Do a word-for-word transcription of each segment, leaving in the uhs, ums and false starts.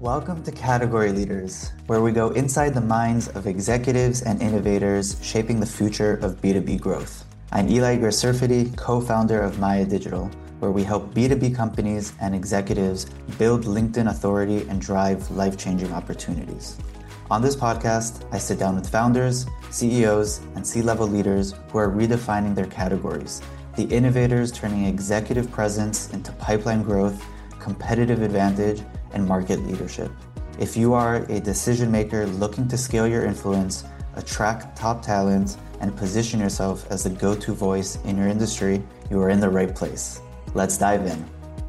Welcome to Category Leaders, where we go inside the minds of executives and innovators shaping the future of B two B growth. I'm Eli Gersurfity, co-founder of Maya Digital, where we help B two B companies and executives build LinkedIn authority and drive life-changing opportunities. On this podcast, I sit down with founders, C E Os, and C-level leaders who are redefining their categories, the innovators turning executive presence into pipeline growth, competitive advantage, and market leadership. If you are a decision maker looking to scale your influence, attract top talent, and position yourself as the go-to voice in your industry, you are in the right place. Let's dive in.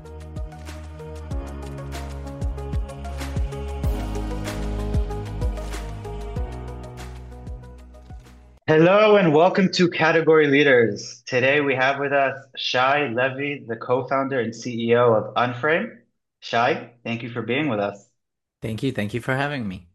Hello and welcome to Category Leaders. Today we have with us Shai Levy, the co-founder and C E O of Unframe. Shai, thank you for being with us. Thank you. Thank you for having me.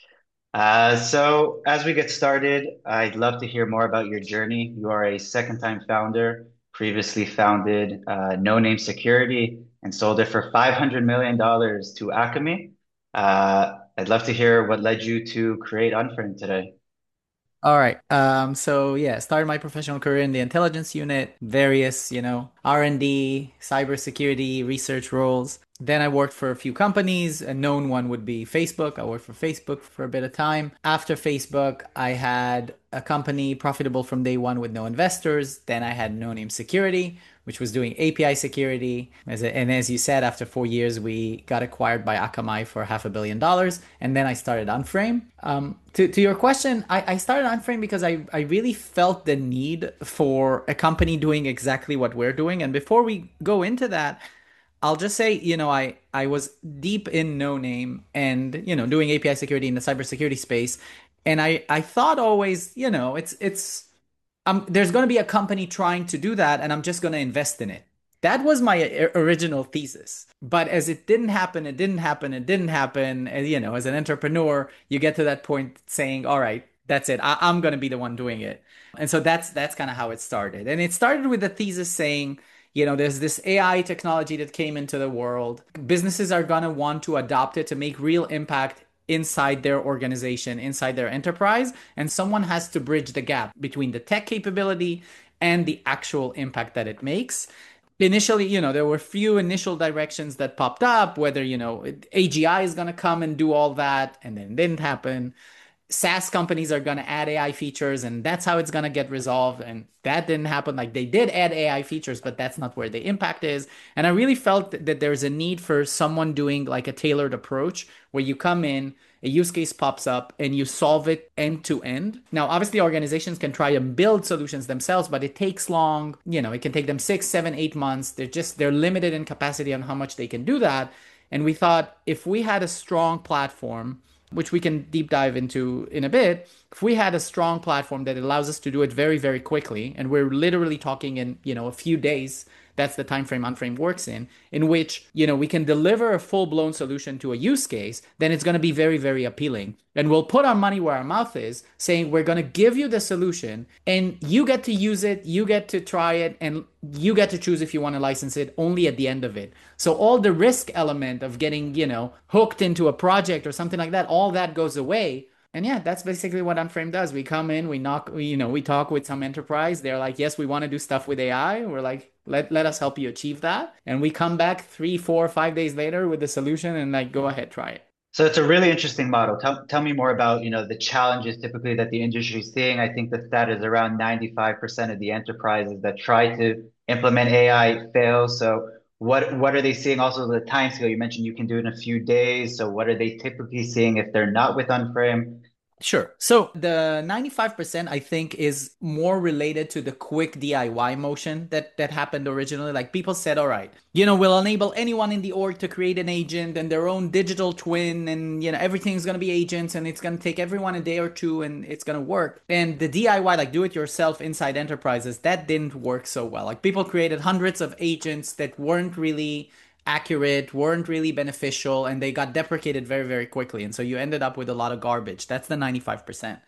Uh, so as we get started, I'd love to hear more about your journey. You are a second-time founder, previously founded uh, No Name Security and sold it for five hundred million dollars to Acme. Uh, I'd love to hear what led you to create Unframe today. All right. Um, so yeah, started my professional career in the intelligence unit, various, you know, R and D, cybersecurity, research roles. Then I worked for a few companies. A known one would be Facebook. I worked for Facebook for a bit of time. After Facebook, I had a company profitable from day one with no investors. Then I had No Name Security, which was doing A P I security. As a, and as you said, after four years, we got acquired by Akamai for half a billion dollars. And then I started Unframe. Um, to, to your question, I, I started Unframe because I, I really felt the need for a company doing exactly what we're doing. And before we go into that, I'll just say, you know, I, I was deep in No Name and, you know, doing A P I security in the cybersecurity space. And I, I thought always, you know, it's, it's, um, there's going to be a company trying to do that, and I'm just going to invest in it. That was my uh, original thesis. But as it didn't happen, it didn't happen, it didn't happen. And, you know, as an entrepreneur, you get to that point saying, all right, that's it. I- I'm going to be the one doing it. And so that's that's kind of how it started. And it started with the thesis saying, you know, there's this A I technology that came into the world. Businesses are going to want to adopt it to make real impact inside their organization, inside their enterprise, and someone has to bridge the gap between the tech capability and the actual impact that it makes. Initially, you know, there were few initial directions that popped up, whether, you know, A G I is going to come and do all that, and then it didn't happen. SaaS companies are going to add A I features and that's how it's going to get resolved. And that didn't happen. Like they did add A I features, but that's not where the impact is. And I really felt that there's a need for someone doing like a tailored approach where you come in, a use case pops up and you solve it end to end. Now, obviously, organizations can try and build solutions themselves, but it takes long. You know, it can take them six, seven, eight months. They're just, they're limited in capacity on how much they can do that. And we thought if we had a strong platform, which we can deep dive into in a bit, if we had a strong platform that allows us to do it very, very quickly, and we're literally talking in, you know, a few days, that's the time frame Unframe works in, in which, you know, we can deliver a full-blown solution to a use case, then it's going to be very, very appealing. And we'll put our money where our mouth is, saying we're going to give you the solution and you get to use it, you get to try it, and you get to choose if you want to license it only at the end of it. So all the risk element of getting, you know, hooked into a project or something like that, all that goes away. And yeah, that's basically what Unframe does. We come in, we knock, we, you know, we talk with some enterprise. They're like, yes, we want to do stuff with A I. We're like, let, let us help you achieve that. And we come back three, four, five days later with the solution and like, go ahead, try it. So it's a really interesting model. Tell, tell me more about, you know, the challenges typically that the industry is seeing. I think the stat is around ninety-five percent of the enterprises that try to implement A I fail. So what what are they seeing? Also the time scale, you mentioned you can do it in a few days. So what are they typically seeing if they're not with Unframe? Sure. So the ninety-five percent I think is more related to the quick D I Y motion that that happened originally. Like people said, all right, you know, we'll enable anyone in the org to create an agent and their own digital twin and you know everything's going to be agents and it's going to take everyone a day or two and it's going to work. And the D I Y like do it yourself inside enterprises that didn't work so well. Like people created hundreds of agents that weren't really accurate, weren't really beneficial, and they got deprecated very, very quickly. And so you ended up with a lot of garbage. That's the ninety-five percent.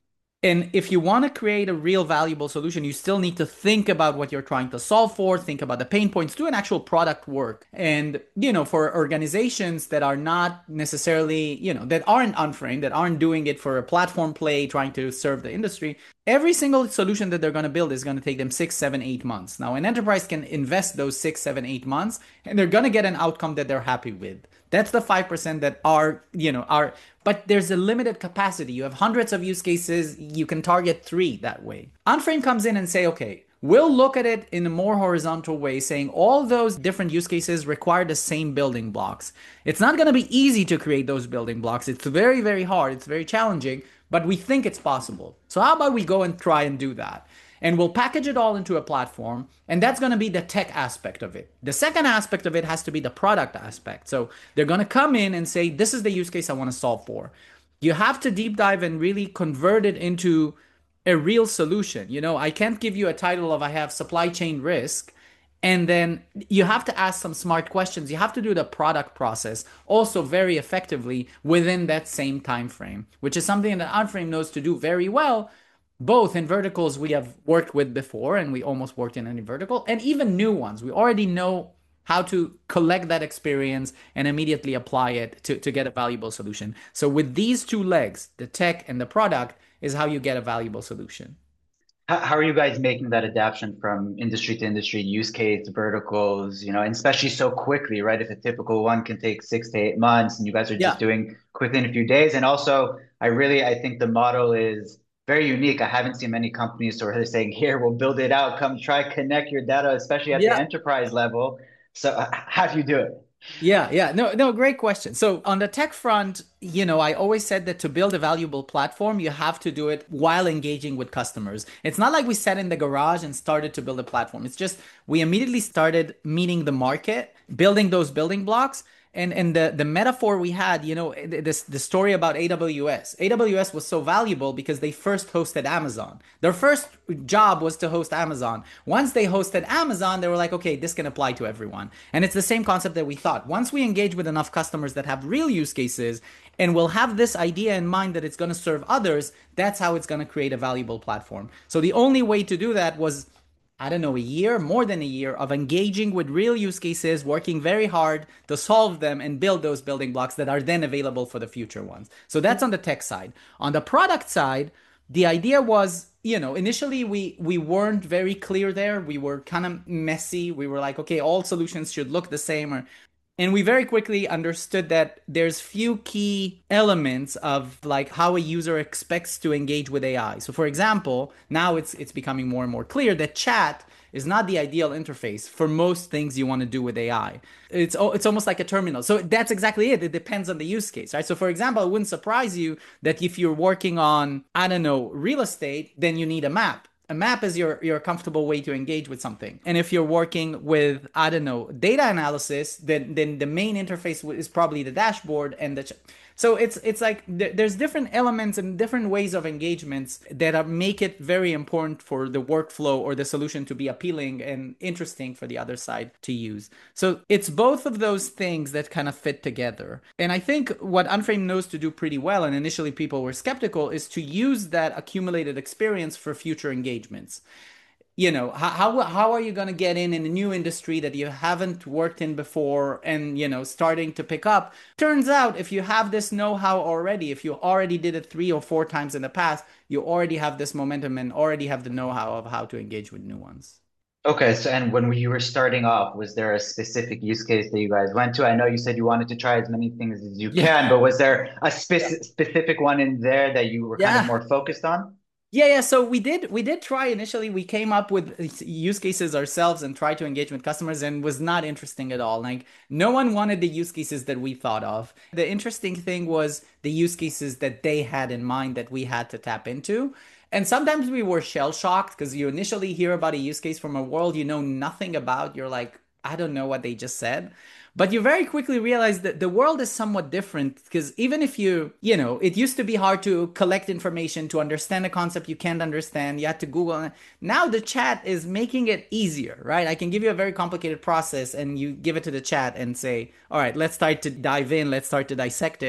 And if you want to create a real valuable solution, you still need to think about what you're trying to solve for, think about the pain points, do an actual product work. And, you know, for organizations that are not necessarily, you know, that aren't Unframed, that aren't doing it for a platform play, trying to serve the industry, every single solution that they're going to build is going to take them six, seven, eight months. Now, an enterprise can invest those six, seven, eight months, and they're going to get an outcome that they're happy with. That's the five percent that are, you know, are, but there's a limited capacity. You have hundreds of use cases. You can target three that way. Unframe comes in and say, okay, we'll look at it in a more horizontal way, saying all those different use cases require the same building blocks. It's not going to be easy to create those building blocks. It's very, very hard. It's very challenging, but we think it's possible. So how about we go and try and do that? And we'll package it all into a platform, and that's going to be the tech aspect of it. The second aspect of it has to be the product aspect. So they're going to come in and say, this is the use case I want to solve for. You have to deep dive and really convert it into a real solution. You know, I can't give you a title of I have supply chain risk, and then you have to ask some smart questions. You have to do the product process also very effectively within that same time frame, which is something that Unframe knows to do very well, both in verticals we have worked with before, and we almost worked in any vertical, and even new ones. We already know how to collect that experience and immediately apply it to, to get a valuable solution. So with these two legs, the tech and the product, is how you get a valuable solution. How, how are you guys making that adaptation from industry to industry, use case, verticals, you know, and especially so quickly, right? If a typical one can take six to eight months and you guys are Yeah. just doing quickly in a few days. And also, I really, I think the model is very unique. I haven't seen many companies sort of saying, here, we'll build it out, come try, connect your data, especially at the Yeah. enterprise level. So uh, how do you do it? Yeah, yeah. No, no, great question. So on the tech front, you know, I always said that to build a valuable platform, you have to do it while engaging with customers. It's not like we sat in the garage and started to build a platform. It's just we immediately started meeting the market, building those building blocks. And and the the metaphor we had, you know, this the story about A W S. A W S was so valuable because they first hosted Amazon. Their first job was to host Amazon. Once they hosted Amazon, they were like, okay, this can apply to everyone. And it's the same concept that we thought. Once we engage with enough customers that have real use cases and will have this idea in mind that it's going to serve others, that's how it's going to create a valuable platform. So the only way to do that was, I don't know, a year, more than a year of engaging with real use cases, working very hard to solve them and build those building blocks that are then available for the future ones. So that's on the tech side. On the product side, the idea was, you know, initially we we weren't very clear there. We were kind of messy. We were like, okay, all solutions should look the same, or and we very quickly understood that there's few key elements of like how a user expects to engage with A I. So for example, now it's it's becoming more and more clear that chat is not the ideal interface for most things you want to do with A I. It's it's almost like a terminal. So that's exactly it. It depends on the use case, right? So for example, it wouldn't surprise you that if you're working on, I don't know, real estate, then you need a map. A map is your your comfortable way to engage with something. And if you're working with, I don't know, data analysis, then then the main interface is probably the dashboard and the ch- so it's it's like th- there's different elements and different ways of engagements that are, make it very important for the workflow or the solution to be appealing and interesting for the other side to use. So it's both of those things that kind of fit together. And I think what Unframe knows to do pretty well, and initially people were skeptical, is to use that accumulated experience for future engagements. You know, how how, how are you going to get in in a new industry that you haven't worked in before and, you know, starting to pick up? Turns out if you have this know-how already, if you already did it three or four times in the past, you already have this momentum and already have the know-how of how to engage with new ones. Okay, so and when you were starting off, was there a specific use case that you guys went to? I know you said you wanted to try as many things as you Yeah. can, but was there a Yeah. spec specific one in there that you were kind of Yeah. more focused on? Yeah, yeah. So we did we did try initially. We came up with use cases ourselves and tried to engage with customers and was not interesting at all. Like no one wanted the use cases that we thought of. The interesting thing was the use cases that they had in mind that we had to tap into. And sometimes we were shell shocked because you initially hear about a use case from a world you know nothing about. You're like, I don't know what they just said. But you very quickly realize that the world is somewhat different because even if you, you know, it used to be hard to collect information to understand a concept you can't understand. You had to Google. Now the chat is making it easier, right? I can give you a very complicated process and you give it to the chat and say, all right, let's start to dive in. Let's start to dissect it.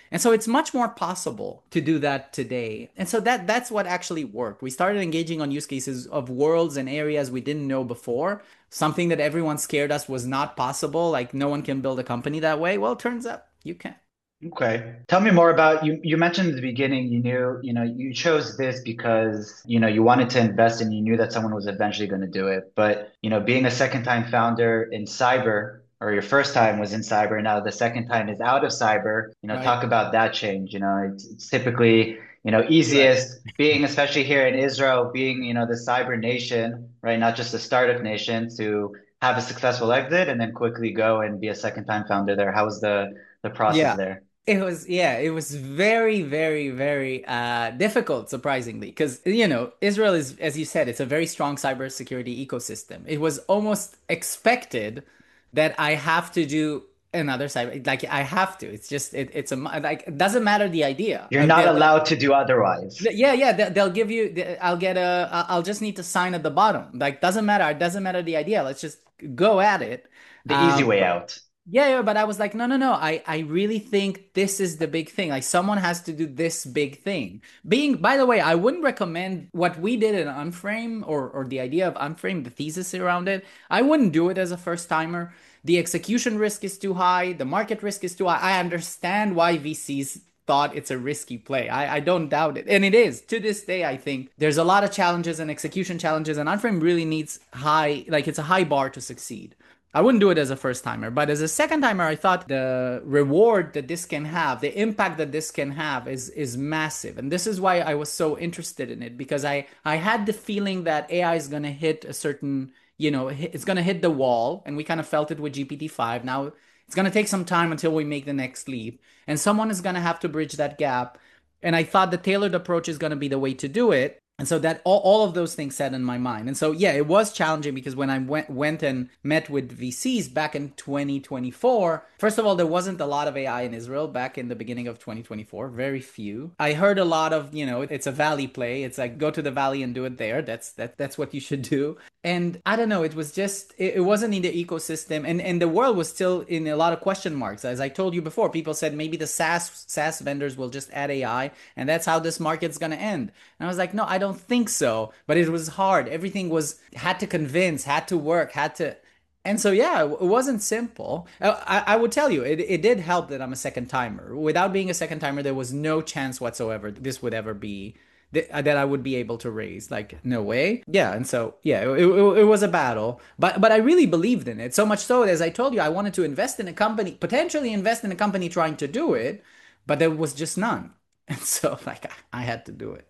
And so it's much more possible to do that today. And so that that's what actually worked. We started engaging on use cases of worlds and areas we didn't know before. Something that everyone scared us was not possible, like no one can build a company that way. Well, it turns out you can. Okay. Tell me more about you. You mentioned at the beginning you knew, you know, you chose this because, you know, you wanted to invest and you knew that someone was eventually going to do it. But, you know, being a second time founder in cyber, or your first time was in cyber, now the second time is out of cyber, you know, Right. talk about that change. You know, it's, it's typically, you know, Right. easiest being, especially here in Israel, being, you know, the cyber nation, right? Not just a startup nation, to have a successful exit and then quickly go and be a second time founder there. How was the the process Yeah. there? It was, yeah, it was very, very, very uh, difficult, surprisingly, because, you know, Israel is, as you said, it's a very strong cybersecurity ecosystem. It was almost expected that I have to do another cyber, like I have to. It's just, it, it's a, like, it doesn't matter the idea. You're Uh, not they'll, they'll, allowed to do otherwise. yeah, yeah, they- they'll give you, I'll get a, I'll just need to sign at the bottom. Like, doesn't matter. It doesn't matter the idea. Let's just go at it. The easy Um, way out. yeah, yeah, but I was like, no, no, no. I, I really think this is the big thing. Like, someone has to do this big thing. Being, by the way, I wouldn't recommend what we did in Unframe, or or the idea of Unframe, the thesis around it. I wouldn't do it as a first timer. The execution risk is too high. The market risk is too high. I understand why V Cs thought it's a risky play. I, I don't doubt it. And it is. To this day, I think there's a lot of challenges and execution challenges, and Unframe really needs high, like, it's a high bar to succeed. I wouldn't do it as a first timer, but as a second timer, I thought the reward that this can have, the impact that this can have is is massive. And this is why I was so interested in it, because I I had the feeling that A I is going to hit a certain, you know, it's going to hit the wall, and we kind of felt it with G P T five. Now it's going to take some time until we make the next leap, and someone is going to have to bridge that gap. And I thought the tailored approach is going to be the way to do it. And so that all, all of those things set in my mind. And so yeah, it was challenging because when I went went and met with V Cs back in twenty twenty-four, first of all, there wasn't a lot of A I in Israel back in the beginning of twenty twenty-four, very few. I heard a lot of, you know, it's a valley play. It's like go to the valley and do it there. That's that that's what you should do. And I don't know, it was just it, it wasn't in the ecosystem, and and the world was still in a lot of question marks. As I told you before, people said maybe the SaaS SaaS vendors will just add A I and that's how this market's going to end. And I was like, no, I don't think so. But it was hard. Everything was had to convince, had to work, had to. And so, yeah, it wasn't simple. I, I would tell you, it, it did help that I'm a second timer. Without being a second timer, there was no chance whatsoever this would ever be that, that I would be able to raise. Like, no way. Yeah. And so, yeah, it, it, it was a battle. But, but I really believed in it. So much so, as I told you, I wanted to invest in a company, potentially invest in a company trying to do it, but there was just none. And so, like, I, I had to do it.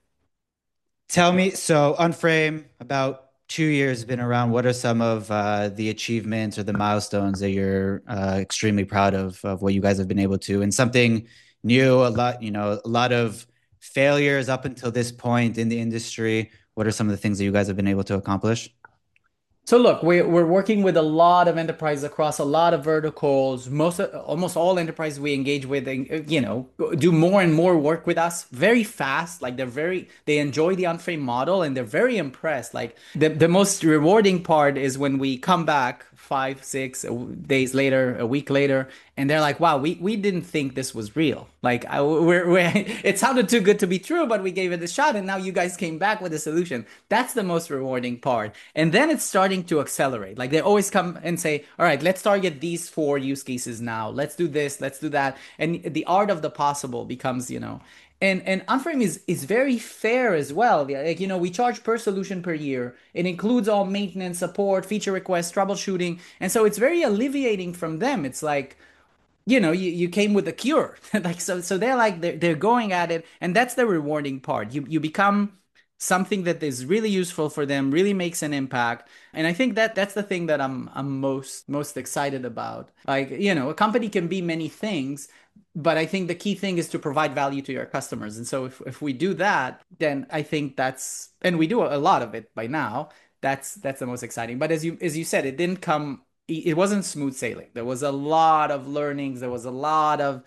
Tell me, so Unframe, about two years been around. What are some of uh, the achievements or the milestones that you're uh, extremely proud of, of what you guys have been able to? And something new, a lot, you know, a lot of failures up until this point in the industry. What are some of the things that you guys have been able to accomplish? So look, we, we're working with a lot of enterprises across a lot of verticals. Most, almost all enterprises we engage with, you know, do more and more work with us very fast. Like they're very, they enjoy the Unframe model and they're very impressed. Like the, the most rewarding part is when we come back five, six days later, a week later, and they're like, wow, we, we didn't think this was real. Like I, we're, we're, it sounded too good to be true, but we gave it a shot and now you guys came back with a solution. That's the most rewarding part. And then it's starting to accelerate. Like they always come and say, all right, let's target these four use cases now. Let's do this, let's do that. And the art of the possible becomes, you know, and and Unframe is is very fair as well. Like, you know, we charge per solution per year. It includes all maintenance, support, feature requests, troubleshooting. And so it's very alleviating from them. It's like, you know, you, you came with a cure. Like so so they're like they're, they're going at it, and that's the rewarding part. You you become something that is really useful for them, really makes an impact. And I think that that's the thing that I'm I'm most most excited about. Like, you know, a company can be many things, but I think the key thing is to provide value to your customers. And so if, if we do that, then I think that's, and we do a lot of it by now, that's that's the most exciting. But as you as you said, it didn't come, it wasn't smooth sailing. There was a lot of learnings, there was a lot of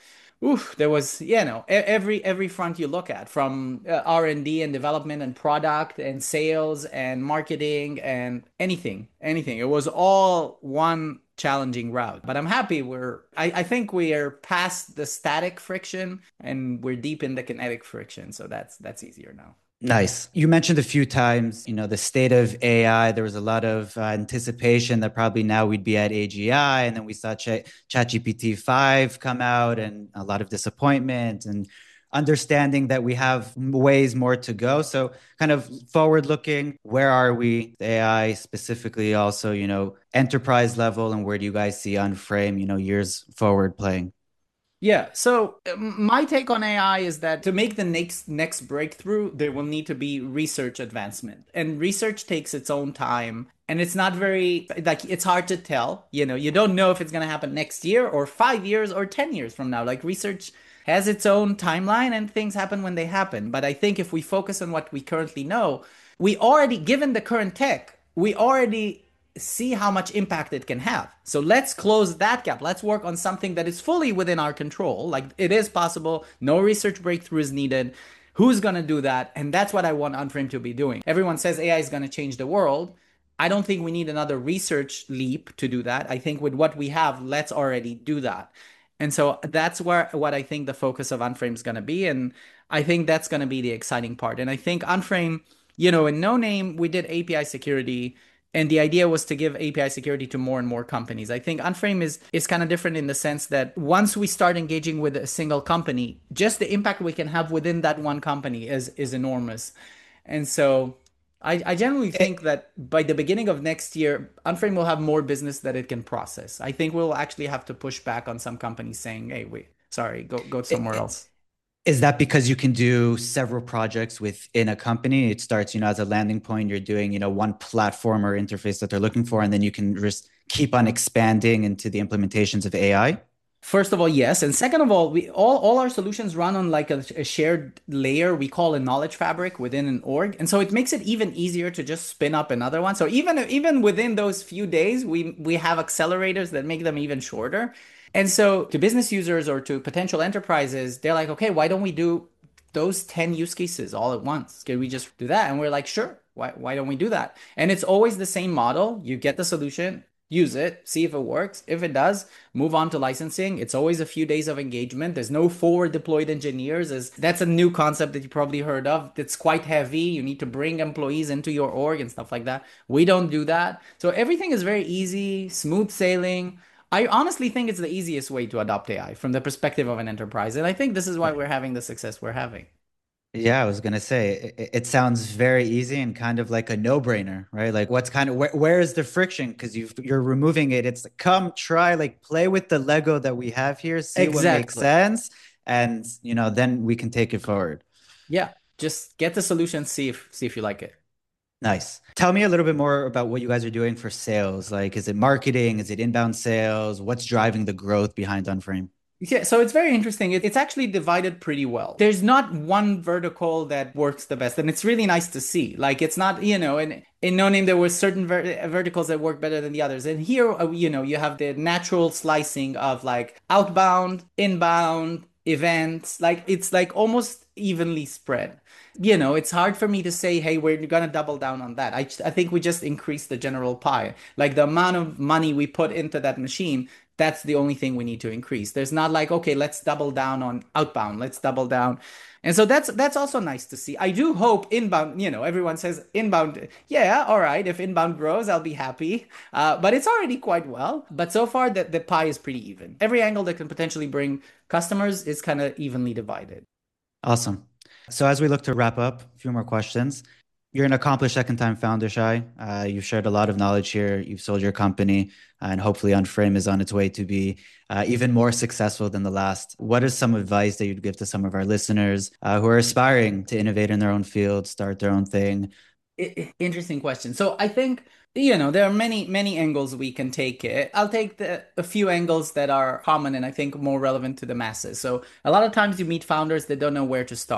Oof, there was, you know, e- every every front you look at, from uh, R and D and D and development and product and sales and marketing and anything, anything. It was all one challenging route. But I'm happy we're, I, I think we are past the static friction and we're deep in the kinetic friction. So that's that's easier now. Nice. You mentioned a few times, you know, the state of A I. There was a lot of uh, anticipation that probably now we'd be at A G I, and then we saw Ch ChatGPT five come out, and a lot of disappointment and understanding that we have ways more to go. So, kind of forward looking, where are we? A I specifically, also, you know, enterprise level, and where do you guys see Unframe, you know, years forward playing? Yeah, so um, my take on A I is that to make the next next breakthrough, there will need to be research advancement. And research takes its own time, and it's not very like it's hard to tell. You know, you don't know if it's going to happen next year or five years or ten years from now. Like research has its own timeline and things happen when they happen. But I think if we focus on what we currently know, we already, given the current tech, we already see how much impact it can have. So let's close that gap. Let's work on something that is fully within our control. Like it is possible, no research breakthrough is needed. Who's going to do that? And that's what I want Unframe to be doing. Everyone says A I is going to change the world. I don't think we need another research leap to do that. I think with what we have, let's already do that. And so that's where what I think the focus of Unframe is going to be. And I think that's going to be the exciting part. And I think Unframe, you know, in No Name, we did A P I security, and the idea was to give A P I security to more and more companies. I think Unframe is is kind of different in the sense that once we start engaging with a single company, just the impact we can have within that one company is is enormous. And so I, I generally think that by the beginning of next year, Unframe will have more business that it can process. I think we'll actually have to push back on some companies saying, hey, wait, sorry, go go somewhere else. Is that because you can do several projects within a company? It starts, you know, as a landing point, you're doing, you know, one platform or interface that they're looking for, and then you can just keep on expanding into the implementations of A I? First of all, yes, and second of all, we all all our solutions run on like a, a shared layer we call a knowledge fabric within an org, and so it makes it even easier to just spin up another one. So even even within those few days, we we have accelerators that make them even shorter. And so to business users or to potential enterprises, they're like, okay, why don't we do those ten use cases all at once? Can we just do that? And we're like, sure. Why why don't we do that? And it's always the same model. You get the solution, use it, see if it works. If it does, move on to licensing. It's always a few days of engagement. There's no forward deployed engineers. As that's a new concept that you probably heard of. It's quite heavy. You need to bring employees into your org and stuff like that. We don't do that. So everything is very easy, smooth sailing. I honestly think it's the easiest way to adopt A I from the perspective of an enterprise. And I think this is why we're having the success we're having. Yeah, I was gonna say it, it sounds very easy and kind of like a no-brainer, right? Like what's kind of where, where is the friction? Because you you're removing it. It's like, come try, like play with the Lego that we have here, see what makes Exactly. sense, and you know, then we can take it forward. Yeah. Just get the solution, see if see if you like it. Nice. Tell me a little bit more about what you guys are doing for sales. Like, is it marketing? Is it inbound sales? What's driving the growth behind Unframe? Yeah, so it's very interesting. It- It's actually divided pretty well. There's not one vertical that works the best, and it's really nice to see. Like it's not, you know, in in No Name there were certain ver verticals that work better than the others, and here, uh, you know, you have the natural slicing of like outbound, inbound, events. Like it's like almost evenly spread. You know, it's hard for me to say, hey, we're gonna double down on that. I I think we just increase the general pie. Like the amount of money we put into that machine, that's the only thing we need to increase. There's not like, okay, let's double down on outbound, let's double down. And so that's that's also nice to see. I do hope inbound, you know, everyone says inbound, yeah, all right, if inbound grows, I'll be happy. Uh, but it's already quite well. But so far, the, the pie is pretty even. Every angle that can potentially bring customers is kind of evenly divided. Awesome. So as we look to wrap up, a few more questions. You're an accomplished second time founder, Shai. Uh, you've shared a lot of knowledge here. You've sold your company, and hopefully Unframe is on its way to be uh, even more successful than the last. What is some advice that you'd give to some of our listeners uh, who are aspiring to innovate in their own field, start their own thing? I- interesting question. So I think, you know, there are many, many angles we can take it. I'll take the a few angles that are common and I think more relevant to the masses. So a lot of times you meet founders that don't know where to start.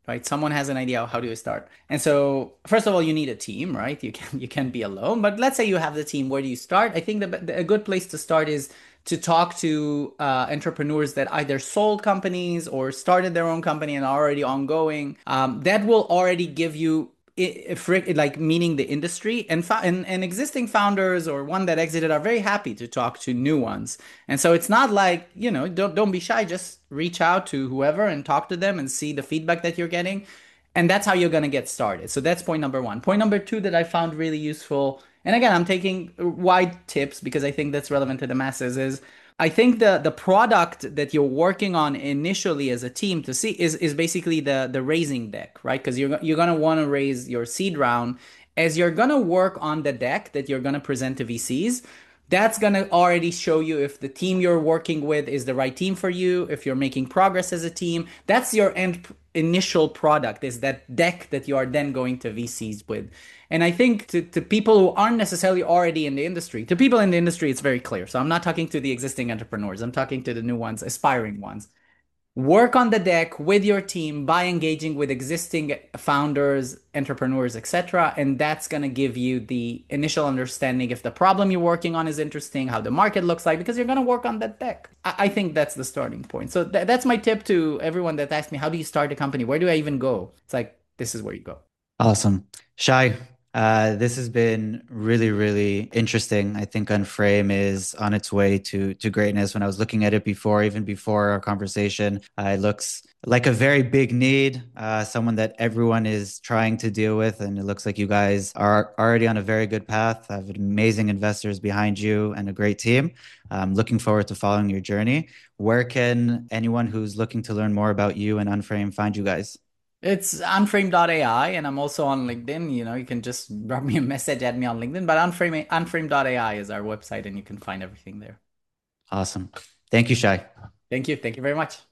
right? Someone has an idea, how do you start? And so first of all, you need a team, right? You can you can't be alone. But let's say you have the team. Where do you start? I think the, the, a good place to start is to talk to uh, entrepreneurs that either sold companies or started their own company and are already ongoing. Um, that will already give you if like meaning the industry and, and and existing founders or one that exited are very happy to talk to new ones. And so it's not like, you know, don't don't be shy, just reach out to whoever and talk to them and see the feedback that you're getting. And that's how you're going to get started. So that's point number one. Point number two that I found really useful, and again, I'm taking wide tips because I think that's relevant to the masses, is I think the the product that you're working on initially as a team to see is is basically the the raising deck, right? Because you're you're gonna want to raise your seed round. As you're gonna work on the deck that you're gonna present to V Cs, that's gonna already show you if the team you're working with is the right team for you, if you're making progress as a team. That's your end initial product, is that deck that you are then going to V Cs with. And I think to, to people who aren't necessarily already in the industry, to people in the industry, it's very clear. So I'm not talking to the existing entrepreneurs. I'm talking to the new ones, aspiring ones. Work on the deck with your team by engaging with existing founders, entrepreneurs, et cetera. And that's going to give you the initial understanding if the problem you're working on is interesting, how the market looks like, because you're going to work on that deck. I, I think that's the starting point. So th- that's my tip to everyone that asks me, how do you start a company? Where do I even go? It's like, this is where you go. Awesome. Shai, Uh, this has been really, really interesting. I think Unframe is on its way to to greatness. When I was looking at it before, even before our conversation, uh, it looks like a very big need, uh, someone that everyone is trying to deal with. And it looks like you guys are already on a very good path, have amazing investors behind you and a great team. I'm looking forward to following your journey. Where can anyone who's looking to learn more about you and Unframe find you guys? It's unframe dot A I, and I'm also on LinkedIn. You know, you can just drop me a message, add me on LinkedIn. But unframe unframe dot A I is our website, and you can find everything there. Awesome. Thank you, Shai. Thank you. Thank you very much.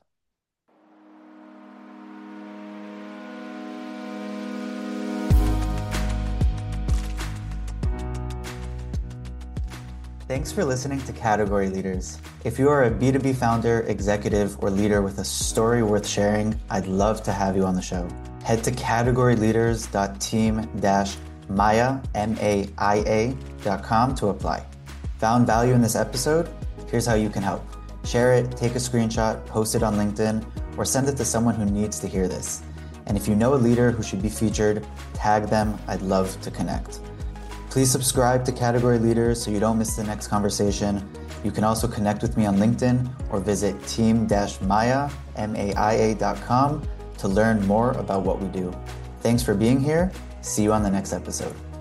Thanks for listening to Category Leaders. If you are a B two B founder, executive, or leader with a story worth sharing, I'd love to have you on the show. Head to category leaders dot team dash maya, M A I A, dot com to apply. Found value in this episode? Here's how you can help. Share it, take a screenshot, post it on LinkedIn, or send it to someone who needs to hear this. And if you know a leader who should be featured, tag them. I'd love to connect. Please subscribe to Category Leaders so you don't miss the next conversation. You can also connect with me on LinkedIn or visit team dash maya, M A I A, dot com to learn more about what we do. Thanks for being here. See you on the next episode.